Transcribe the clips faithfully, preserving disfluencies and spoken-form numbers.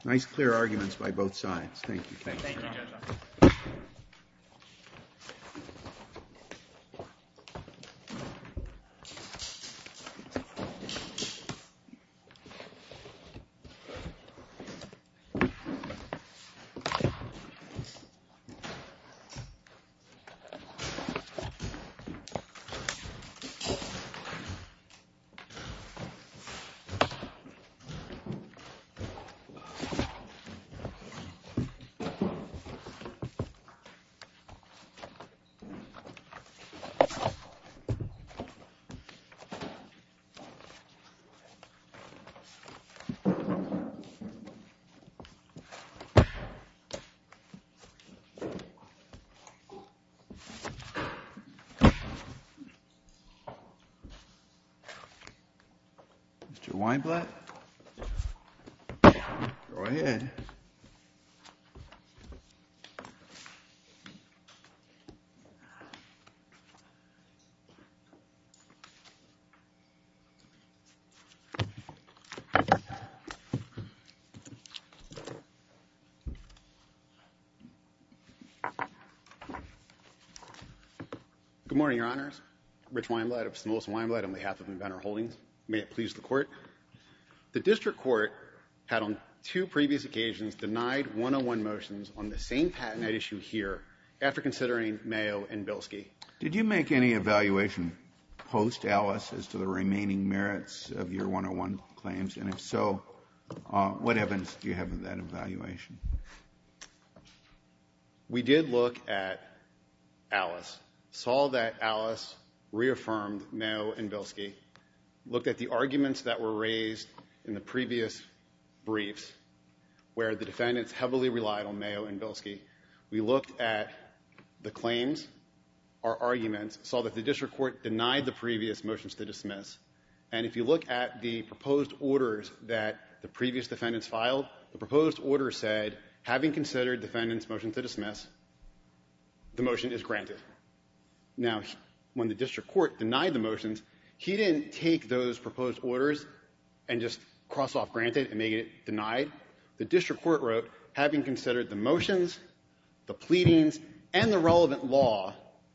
Nice, clear arguments by both sides. Thank you. Thank, Thank you, Judge. Mister Weinblatt? Go ahead. Good morning, Your Honors. Rich Weinblatt of Smolis and Weinblatt on behalf of Inventor Holdings. May it please the Court. The District Court had on two previous occasions denied one oh one motions on the same patent at issue here after considering Mayo and Bilski. Did you make any evaluation post-Alice as to the remaining merits of your one oh one claims? And if so, uh, what evidence do you have of that evaluation? We did look at Alice, saw that Alice reaffirmed Mayo and Bilski, looked at the arguments that were raised in the previous briefs where the defendants heavily relied on Mayo and Bilski. We looked at the claims, our arguments, saw that the District Court denied the previous motions to dismiss. And if you look at the proposed orders that the previous defendants filed, the proposed order said, having considered defendants' motion to dismiss, the motion is granted. Now, when the District Court denied the motions, he didn't take those proposed orders and just cross off granted and make it denied. The District Court wrote, having considered the motions, the pleadings, and the relevant law,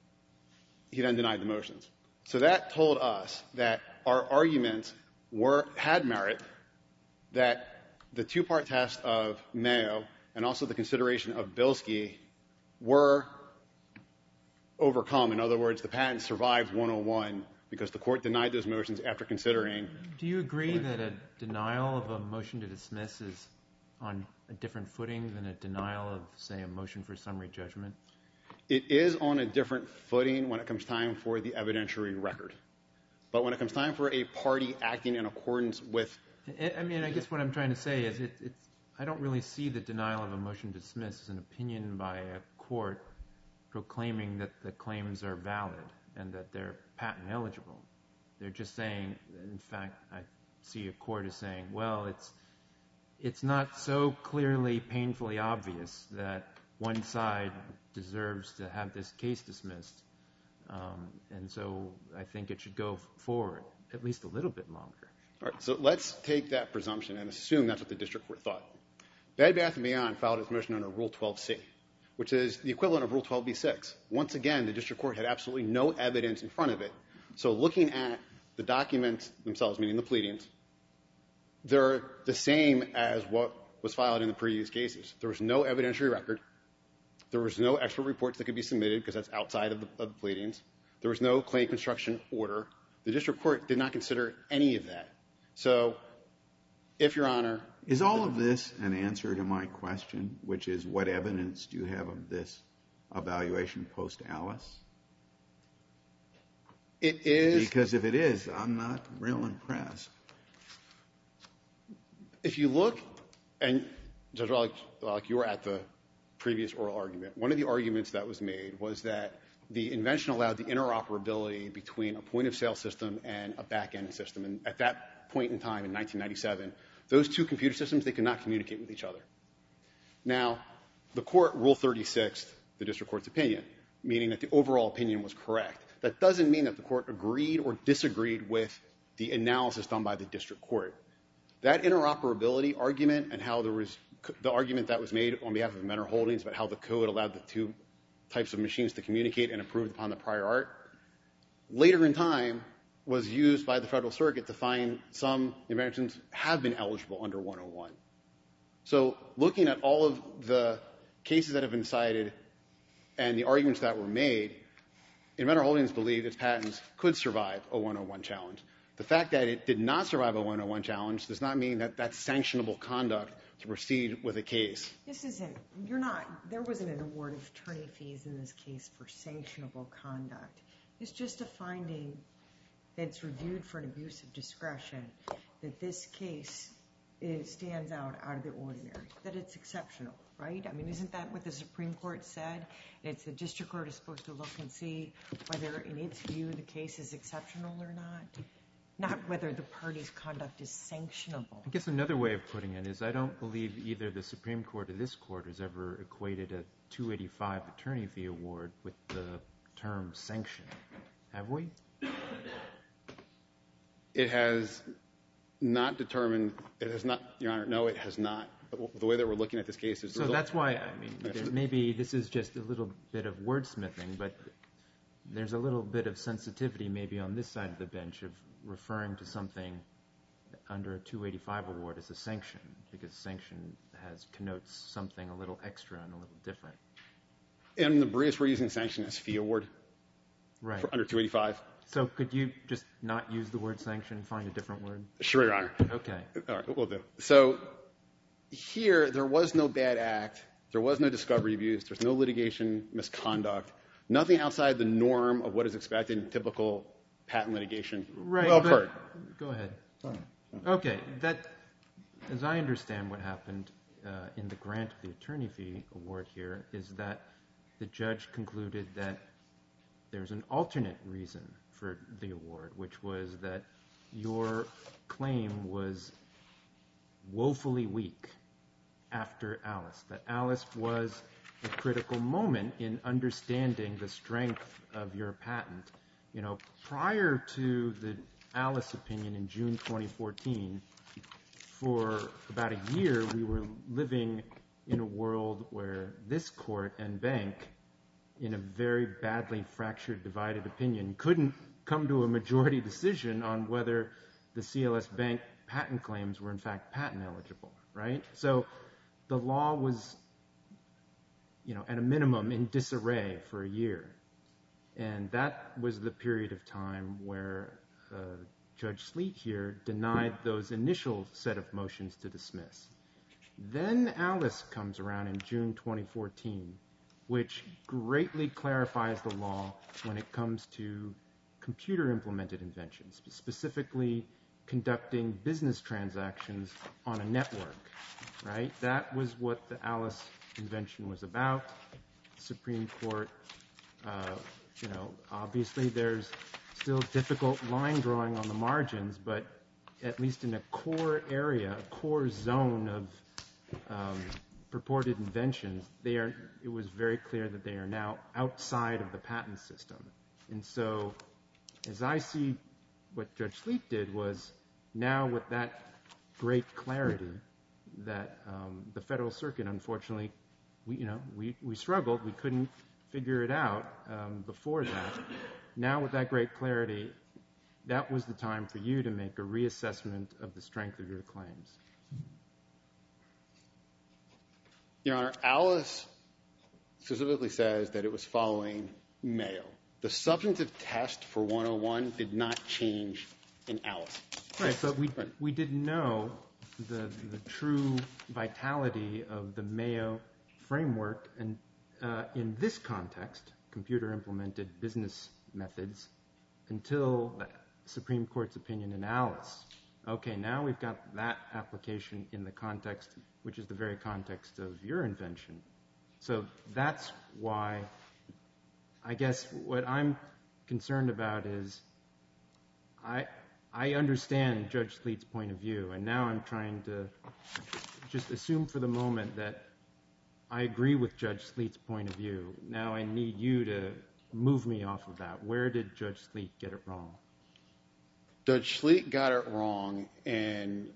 he then denied the motions. So that told us that our arguments were had merit, that the two-part test of Mayo and also the consideration of Bilski were overcome. In other words, the patent survived one oh one because the court denied those motions after considering. Do you agree that a denial of a motion to dismiss is on a different footing than a denial of, say, a motion for summary judgment? It is on a different footing when it comes time for the evidentiary record. But when it comes time for a party acting in accordance with... I mean, I guess what I'm trying to say is it, it's, I don't really see the denial of a motion to dismiss as an opinion by a court proclaiming that the claims are valid and that they're patent eligible. They're just saying, in fact, I see a court as saying, well, it's it's not so clearly, painfully obvious that one side deserves to have this case dismissed, um, and so I think it should go forward at least a little bit longer. All right, so let's take that presumption and assume that's what the district court thought. Bed Bath and Beyond filed its motion under Rule twelve C, which is the equivalent of Rule twelve B six. Once again, the district court had absolutely no evidence in front of it. So looking at the documents themselves, meaning the pleadings, they're the same as what was filed in the previous cases. There was no evidentiary record. There was no expert reports that could be submitted because that's outside of the, of the pleadings. There was no claim construction order. The district court did not consider any of that. So, if Your Honor... Is all of this an answer to my question, which is what evidence do you have of this evaluation post-Alice? It is... Because if it is, I'm not real impressed. If you look, and Judge Rawley, like you were at the previous oral argument, one of the arguments that was made was that the invention allowed the interoperability between a point-of-sale system and a back-end system. And at that point in time, in nineteen ninety-seven, those two computer systems, they could not communicate with each other. Now, the court, Rule thirty-six, the district court's opinion, meaning that the overall opinion was correct. That doesn't mean that the court agreed or disagreed with the analysis done by the district court. That interoperability argument and how there was the argument that was made on behalf of Mentor Holdings about how the code allowed the two types of machines to communicate and improved upon the prior art, later in time was used by the Federal Circuit to find some inventions have been eligible under one oh one. So looking at all of the cases that have been cited and the arguments that were made, Inventor Holdings believed its patents could survive a one oh one challenge. The fact that it did not survive a one oh one challenge does not mean that that's sanctionable conduct to proceed with a case. This isn't, you're not, there wasn't an award of attorney fees in this case for sanctionable conduct. It's just a finding that's reviewed for an abuse of discretion that this case is, stands out out of the ordinary, that it's exceptional, right? I mean, isn't that what the Supreme Court said? It's the district court is supposed to look and see whether in its view the case is exceptional or not, not whether the party's conduct is sanctionable. I guess another way of putting it is I don't believe either the Supreme Court or this court has ever equated a two eighty-five attorney fee award with the term sanction. Have we? It has not determined, it has not, Your Honor, no, it has not. The way that we're looking at this case is... So that's why, I mean, there, maybe this is just a little bit of wordsmithing, but there's a little bit of sensitivity maybe on this side of the bench of referring to something under a two eighty-five award as a sanction, because sanction has connotes something a little extra and a little different. In the briefs, we're using sanction as fee award right. for under two eighty-five. So could you just not use the word sanction, find a different word? Sure, Your Honor. Okay. All right, we'll do. So here, there was no bad act. There was no discovery abuse. There's no litigation misconduct. Nothing outside the norm of what is expected in typical patent litigation. Right. Well occurred. Go ahead. Okay. That, as I understand what happened uh, in the grant of the attorney fee award here, is that the judge concluded that there's an alternate reason for the award, which was that your claim was woefully weak after Alice, that Alice was a critical moment in understanding the strength of your patent. You know, prior to the Alice opinion in June twenty fourteen, for about a year we were living in a world where this court and bank, in a very badly fractured, divided opinion, couldn't come to a majority decision on whether the C L S Bank patent claims were in fact patent eligible, right? So the law was, you know, at a minimum in disarray for a year. And that was the period of time where uh, Judge Sleet here denied those initial set of motions to dismiss. Then Alice comes around in June twenty fourteen, which greatly clarifies the law when it comes to computer-implemented inventions, specifically conducting business transactions on a network, right? That was what the Alice invention was about. The Supreme Court, uh, you know, obviously there's still difficult line drawing on the margins, but at least in a core area, a core zone of um, purported inventions, they are, it was very clear that they are now outside of the patent system. And so, as I see what Judge Sleet did was, now with that great clarity that um, the Federal Circuit, unfortunately, we, you know, we, we struggled, we couldn't figure it out um, before that. Now with that great clarity, that was the time for you to make a reassessment of the strength of your claims. Your Honor, Alice specifically says that it was following Mayo. The substantive test for one oh one did not change in Alice. Right, but we, we didn't know the, the true vitality of the Mayo framework and uh, in this context, computer-implemented business methods, until the Supreme Court's opinion in Alice. Okay, now we've got that application in the context, which is the very context of your invention. So that's why, I guess what I'm concerned about is, I I understand Judge Sleet's point of view, and now I'm trying to just assume for the moment that I agree with Judge Sleet's point of view. Now I need you to move me off of that. Where did Judge Sleet get it wrong? Judge Sleet got it wrong in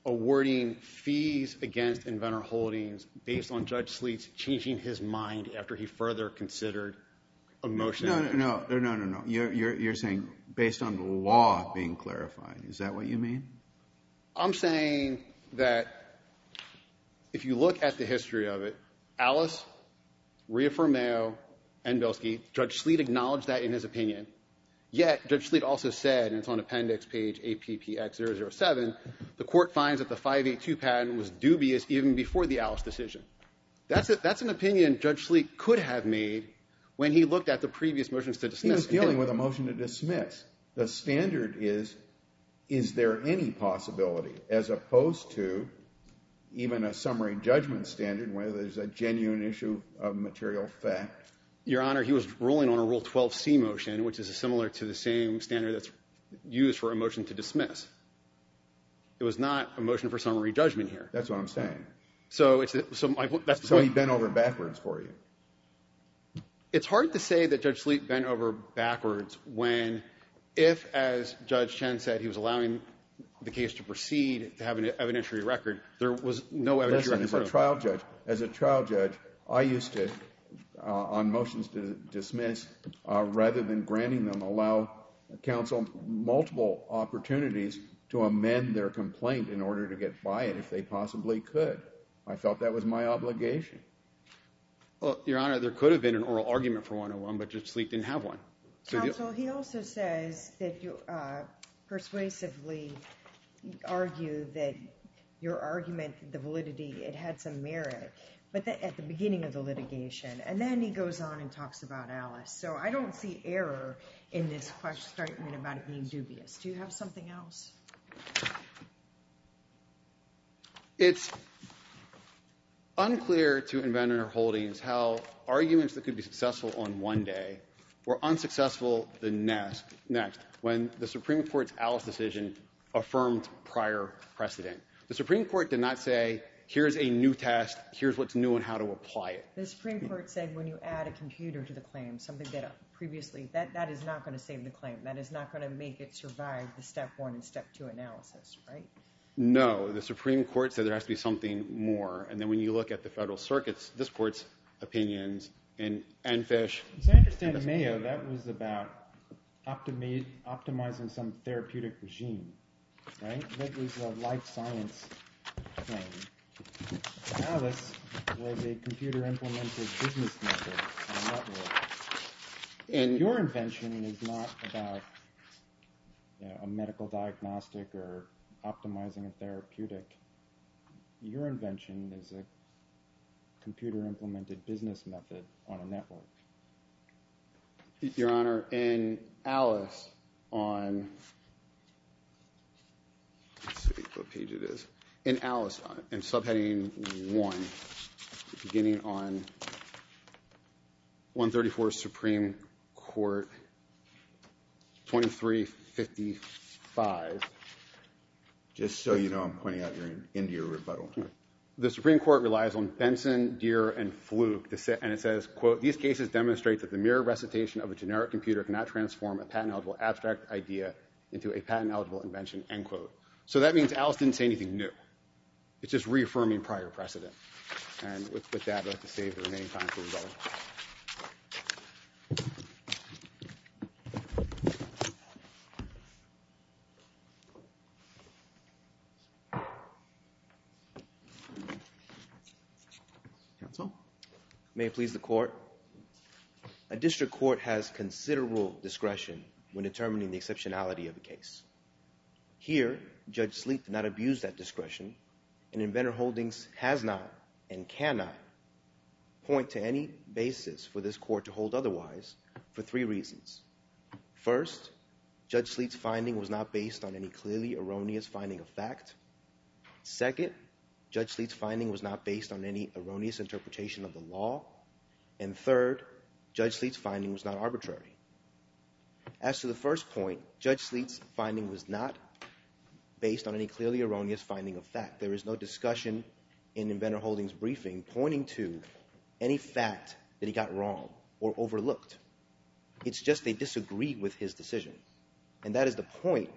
awarding fees against Inventor Holdings based on Judge Sleet's changing his mind after he further considered a motion. No, no, no, no, no, no. You're, you're, you're saying based on the law being clarified. Is that what you mean? I'm saying that if you look at the history of it, Alice, reaffirmed Mayo, and Bilski, Judge Sleet acknowledged that in his opinion. Yet, Judge Sleet also said, and it's on appendix page A P P X zero zero seven, the court finds that the five eighty-two patent was dubious even before the Alice decision. That's, a, that's an opinion Judge Sleet could have made when he looked at the previous motions to dismiss. He was dealing with a motion to dismiss. The standard is, is there any possibility, as opposed to even a summary judgment standard where there's a genuine issue of material fact. Your Honor, he was ruling on a Rule twelve C motion, which is similar to the same standard that's used for a motion to dismiss. It was not a motion for summary judgment here. That's what I'm saying. So it's so my, that's the so point. he bent over backwards for you. It's hard to say that Judge Sleet bent over backwards when, if, as Judge Chen said, he was allowing the case to proceed to have an evidentiary record, there was no evidentiary Listen, record. as a trial judge, as a trial judge, I used to, uh, on motions to dismiss, uh, rather than granting them, allow counsel multiple opportunities to amend their complaint in order to get by it if they possibly could. I felt that was my obligation. Well, Your Honor, there could have been an oral argument for one oh one, but Judge Sleet didn't have one. So Counsel, the, he also says that you uh, persuasively argue that your argument, the validity, it had some merit, but that at the beginning of the litigation, and then he goes on and talks about Alice. So I don't see error in this question statement about it being dubious. Do you have something else? It's unclear to Inventor Holdings how arguments that could be successful on one day were unsuccessful the next, next when the Supreme Court's Alice decision affirmed prior precedent. The Supreme Court did not say, here's a new test, here's what's new and how to apply it. The Supreme Court said when you add a computer to the claim, something that previously, that, that is not going to save the claim. That is not going to make it survive the step one and step two analysis, right? No, the Supreme Court said there has to be something more. And then when you look at the Federal Circuit's, this Court's opinions in Enfish. As I understand Mayo, that was about optimi- optimizing some therapeutic regime, right? That was a life science claim. Alice was a computer-implemented business method on a network. And your invention is not about, you know, a medical diagnostic or optimizing a therapeutic. Your invention is a computer-implemented business method on a network. Your Honor, in Alice on, let's see what page it is. In Alice, in subheading one, beginning on one thirty-four Supreme Court twenty-three fifty-five. Just so you know, I'm pointing out your into your rebuttal. The Supreme Court relies on Benson, Deere, and Fluke, to say, and it says, quote, these cases demonstrate that the mere recitation of a generic computer cannot transform a patent-eligible abstract idea into a patent-eligible invention, end quote. So that means Alice didn't say anything new. It's just reaffirming prior precedent. And with, with that, I'd like to save the remaining time for rebuttal. May it please the Court. A district court has considerable discretion when determining the exceptionality of a case. Here, Judge Sleet did not abuse that discretion, and Inventor Holdings has not and cannot point to any basis for this court to hold otherwise for three reasons. First, Judge Sleet's finding was not based on any clearly erroneous finding of fact. Second, Judge Sleet's finding was not based on any erroneous interpretation of the law. And third, Judge Sleet's finding was not arbitrary. As to the first point, Judge Sleet's finding was not based on any clearly erroneous finding of fact. There is no discussion in Inventor Holdings' briefing pointing to any fact that he got wrong or overlooked. It's just they disagreed with his decision. And that is the point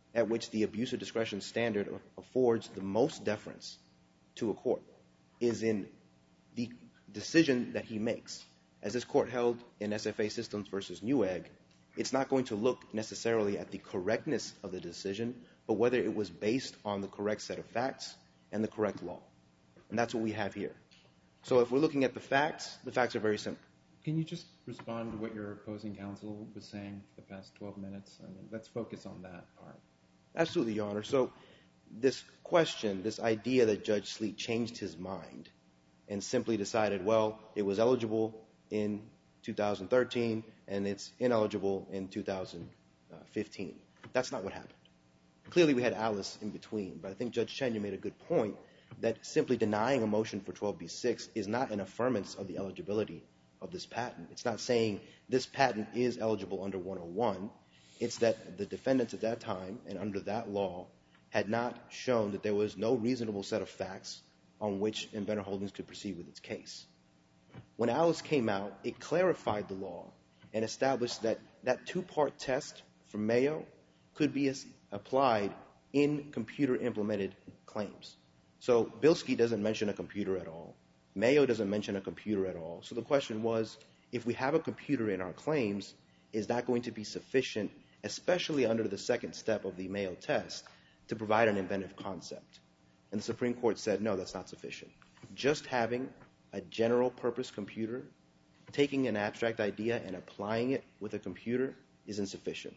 at which the abuse of discretion standard affords the most deference to a court is in the decision that he makes. As this court held in S F A Systems versus Newegg, it's not going to look necessarily at the correctness of the decision, but whether it was based on the correct set of facts and the correct law. And that's what we have here. So if we're looking at the facts, the facts are very simple. Can you just respond to what your opposing counsel was saying for the past twelve minutes? I mean, let's focus on that part. Absolutely, Your Honor. So this question, this idea that Judge Sleet changed his mind and simply decided, well, it was eligible in two thousand thirteen and it's ineligible in two thousand fifteen. That's not what happened. Clearly, we had Alice in between, but I think Judge Chen, you made a good point that simply denying a motion for twelve B six is not an affirmance of the eligibility of this patent. It's not saying this patent is eligible under one oh one. It's that the defendants at that time and under that law had not shown that there was no reasonable set of facts on which Inventor Holdings could proceed with its case. When Alice came out, it clarified the law and established that that two-part test from Mayo could be applied in computer-implemented claims. So Bilski doesn't mention a computer at all. Mayo doesn't mention a computer at all. So the question was, if we have a computer in our claims, is that going to be sufficient, especially under the second step of the Mayo test, to provide an inventive concept? And the Supreme Court said, no, that's not sufficient. Just having a general-purpose computer, taking an abstract idea and applying it with a computer is insufficient.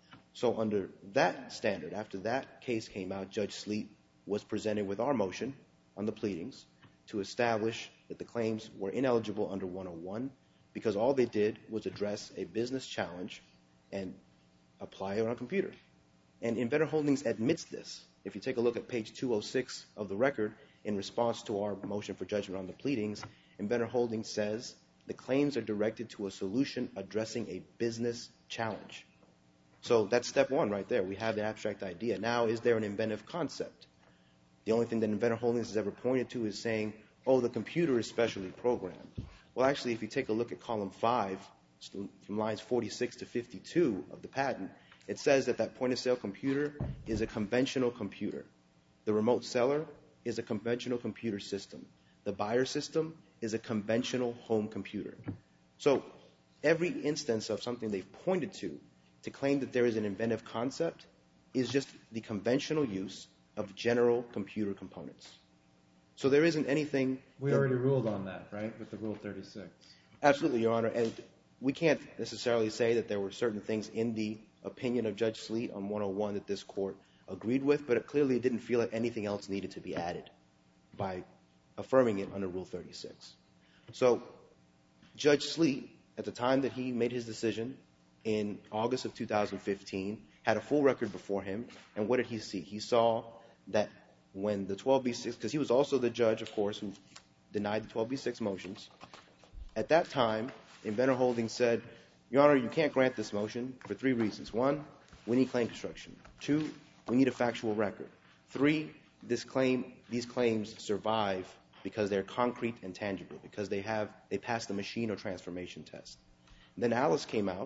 So under that standard, after that case came out, Judge Sleet was presented with our motion on the pleadings to establish that the claims were ineligible under one oh one because all they did was address a business challenge and apply it on a computer. And Inventor Holdings admits this. If you take a look at page two oh six of the record, in response to our motion for judgment on the pleadings, Inventor Holdings says the claims are directed to a solution addressing a business challenge. So that's step one right there. We have the abstract idea. Now, is there an inventive concept? The only thing that Inventor Holdings has ever pointed to is saying, oh, the computer is specially programmed. Well, actually, if you take a look at column five, from lines forty-six to fifty-two of the patent, it says that that point-of-sale computer is a conventional computer. The remote seller is a conventional computer system. The buyer system is a conventional home computer. So every instance of something they've pointed to to claim that there is an inventive concept is just the conventional use of general computer components. So there isn't anything... We already ruled on that, right, with the Rule thirty-six? Absolutely, Your Honor. And we can't necessarily say that there were certain things in the opinion of Judge Sleet on one oh one that this court agreed with, but it clearly didn't feel like anything else needed to be added by affirming it under Rule thirty-six. So Judge Sleet, at the time that he made his decision in August of two thousand fifteen, had a full record before him, and what did he see? He saw that when the twelve B six, because he was also the judge, of course, who denied the twelve B six motions, at that time, Inventor Holdings said, Your Honor, you can't grant this motion for three reasons. One, we need claim construction. Two, we need a factual record. Three, this claim, these claims survive because they're concrete and tangible, because they have they passed the machine or transformation test. Then Alice came out,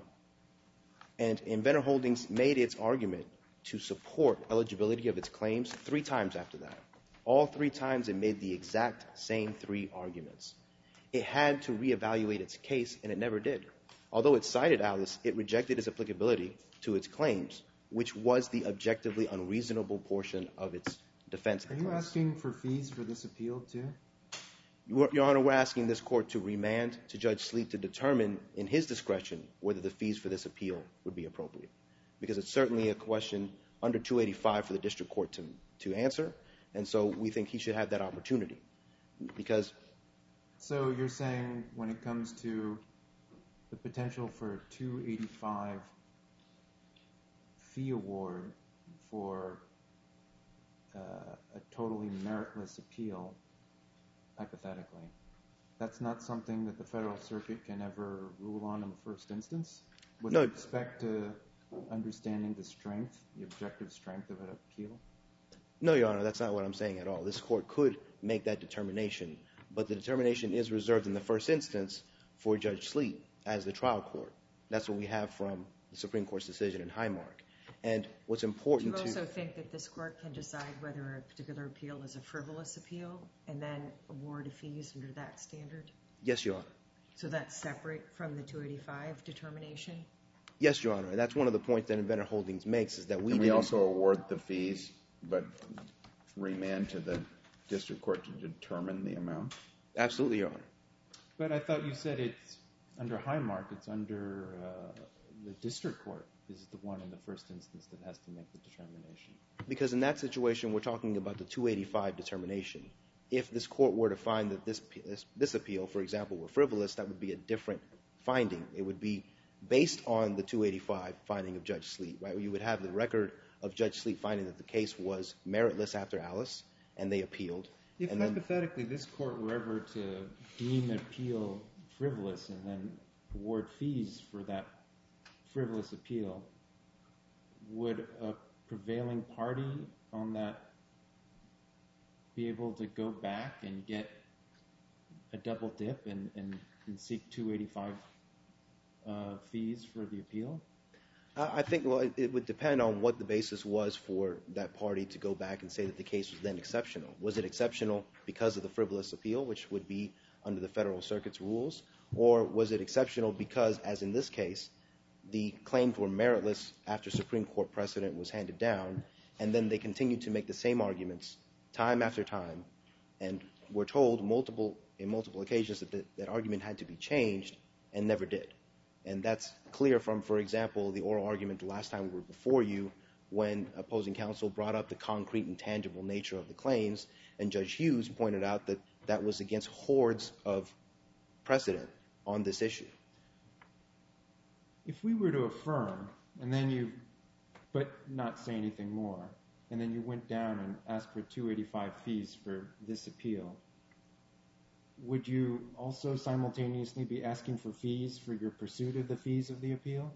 and Inventor Holdings made its argument to support eligibility of its claims three times after that. All three times it made the exact same three arguments. It had to reevaluate its case, and it never did. Although it cited Alice, it rejected its applicability to its claims, which was the objectively unreasonable portion of its defense. Are you asking for fees for this appeal, too? Your Honor, we're asking this court to remand to Judge Sleet to determine in his discretion whether the fees for this appeal would be appropriate. Because it's certainly a question under two eighty-five for the district court to, to answer, and so we think he should have that opportunity. Because... So you're saying when it comes to the potential for two eighty-five fee award for uh, a totally meritless appeal, hypothetically, that's not something that the Federal Circuit can ever rule on in the first instance? With No. respect to understanding the strength, the objective strength of an appeal? No, Your Honor, that's not what I'm saying at all. This court could make that determination, but the determination is reserved in the first instance for Judge Sleet as the trial court. That's what we have from the Supreme Court's decision in Highmark. And what's Do you important to... also think that this court can decide whether a particular appeal is a frivolous appeal and then award fees under that standard? Yes, Your Honor. So that's separate from the two eighty-five determination? Yes, Your Honor. And that's one of the points that Inventor Holdings makes, is that we Can we didn't- also award the fees, but remand to the district court to determine the amount? Absolutely, Your Honor. But I thought you said it's under Highmark, it's under uh, the district court is the one in the first instance that has to make the determination. Because in that situation, we're talking about the two eighty-five determination. If this court were to find that this, this, this appeal, for example, were frivolous, that would be a different finding. It would be based on the two eighty-five finding of Judge Sleet, right? You would have the record of Judge Sleet finding that the case was meritless after Alice, and they appealed. If and then, hypothetically this court were ever to deem an appeal frivolous and then award fees for that frivolous appeal, would a prevailing party on that be able to go back and get a double dip and, and, and seek two eighty-five uh, fees for the appeal? I think, well, it, it would depend on what the basis was for that party to go back and say that the case was then exceptional. Was it exceptional because of the frivolous appeal, which would be under the Federal Circuit's rules, or was it exceptional because, as in this case, the claims were meritless after Supreme Court precedent was handed down, and then they continued to make the same arguments time after time, and were told multiple in multiple occasions that the, that argument had to be changed, and never did. And that's clear from, for example, the oral argument the last time we were before you, when opposing counsel brought up the concrete and tangible nature of the claims, and Judge Hughes pointed out that that was against hordes of precedent on this issue. If we were to affirm, and then you, but not say anything more, and then you went down and asked for two eighty-five fees for this appeal, would you also simultaneously be asking for fees for your pursuit of the fees of the appeal?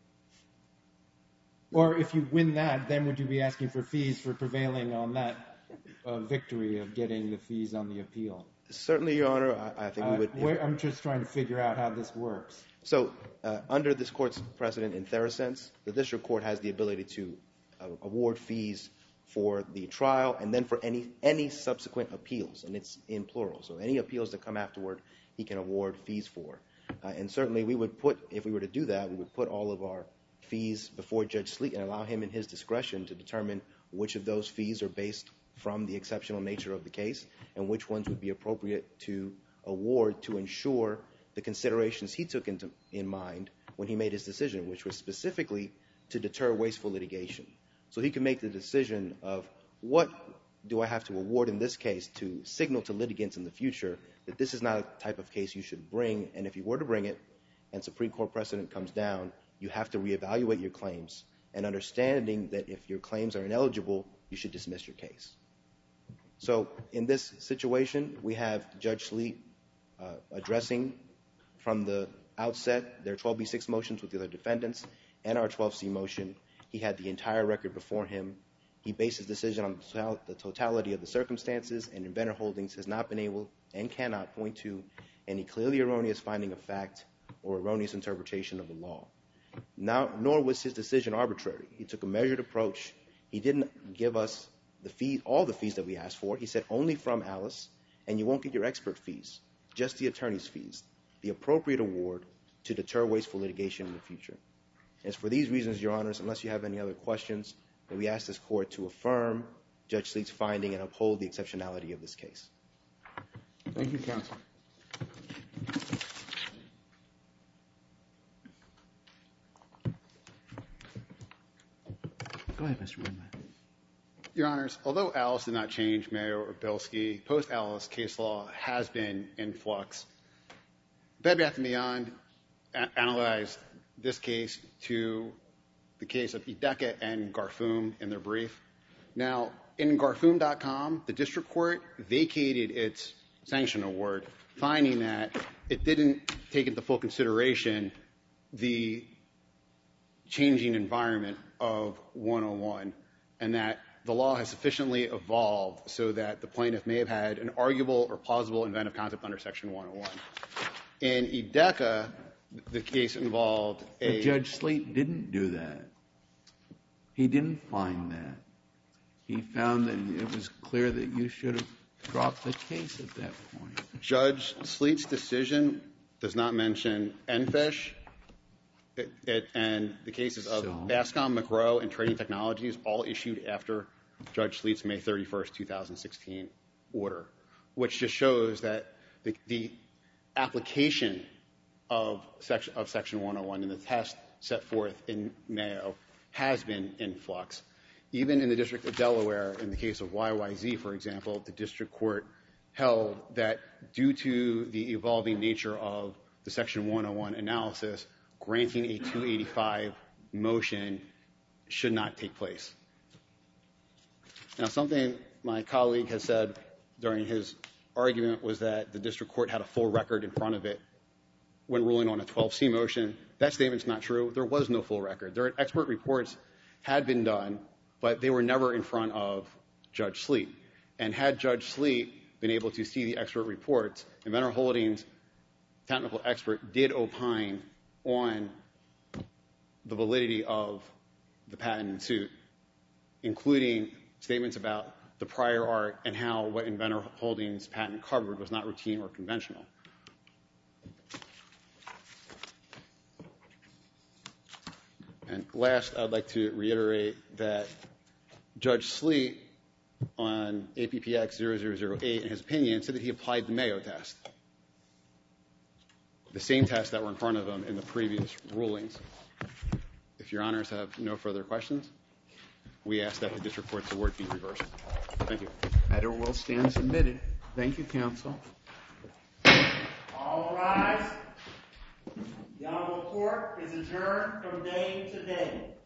Or if you win that, then would you be asking for fees for prevailing on that uh, victory of getting the fees on the appeal? Certainly, Your Honor, I, I think we would... Uh, where, I'm just trying to figure out how this works. So, uh, under this court's precedent in Theracense, the district court has the ability to uh, award fees for the trial and then for any any subsequent appeals, and it's in plural. So any appeals that come afterward, he can award fees for. Uh, and certainly we would put, if we were to do that, we would put all of our fees before Judge Sleet and allow him in his discretion to determine which of those fees are based from the exceptional nature of the case and which ones would be appropriate to award to ensure the considerations he took into in mind when he made his decision, which was specifically to deter wasteful litigation. So he could make the decision of what do I have to award in this case to signal to litigants in the future that this is not a type of case you should bring, and if you were to bring it and Supreme Court precedent comes down, you have to reevaluate your claims, and understanding that if your claims are ineligible, you should dismiss your case. So in this situation, we have Judge Sleet uh, addressing from the outset their twelve B six motions with the other defendants and our twelve C motion. He had the entire record before him. He based his decision on the totality of the circumstances, and Inventor Holdings has not been able and cannot point to any clearly erroneous finding of fact or erroneous interpretation of the law. Now, nor was his decision arbitrary. He took a measured approach. He didn't give us the fee, all the fees that we asked for. He said only from Alice, and you won't get your expert fees, just the attorney's fees, the appropriate award to deter wasteful litigation in the future. As for these reasons, Your Honors, unless you have any other questions, that we ask this Court to affirm Judge Sleet's finding and uphold the exceptionality of this case. Thank you, Counsel. Go ahead, Mister Windman. Your Honors, although Alice did not change Mayo or Bilski, post-Alice case law has been in flux. Bed Bath and Beyond a- analyzed this case to the case of Ideka and Garfoum in their brief. Now, in Garfoum dot com, the district court vacated its sanction award, finding that it didn't take into full consideration the changing environment of one oh one, and that the law has sufficiently evolved so that the plaintiff may have had an arguable or plausible inventive concept under Section one oh one. In Ideka, the case involved a... But Judge Sleet didn't do that. He didn't find that. He found that it was clear that you should have dropped the case at that point. Judge Sleet's decision does not mention N F I S H, it, it, and the cases of So? Bascom, McGrow, and Trading Technologies all issued after Judge Sleet's May thirty-first, two thousand sixteen order, which just shows that the, the application of section, of Section one oh one and the test set forth in Mayo has been in flux. Even in the District of Delaware, in the case of Y Y Z, for example, the district court held that due to the evolving nature of the Section one oh one analysis, granting a two eighty-five motion should not take place. Now, something my colleague has said during his argument was that the district court had a full record in front of it when ruling on a twelve C motion. That statement's not true. There was no full record. Their expert reports had been done, but they were never in front of Judge Sleet. And had Judge Sleet been able to see the expert reports, Inventor Holdings' technical expert did opine on the validity of the patent in suit, including statements about the prior art and how what Inventor Holdings' patent covered was not routine or conventional. And last, I'd like to reiterate that Judge Sleet on A P P X zero zero zero eight, in his opinion, said that he applied the Mayo test, the same tests that were in front of him in the previous rulings. If Your Honors have no further questions, we ask that the district court's award be reversed. Thank you. Matter will stand submitted. Thank you, counsel. All rise. The Honorable Court is adjourned from day to day.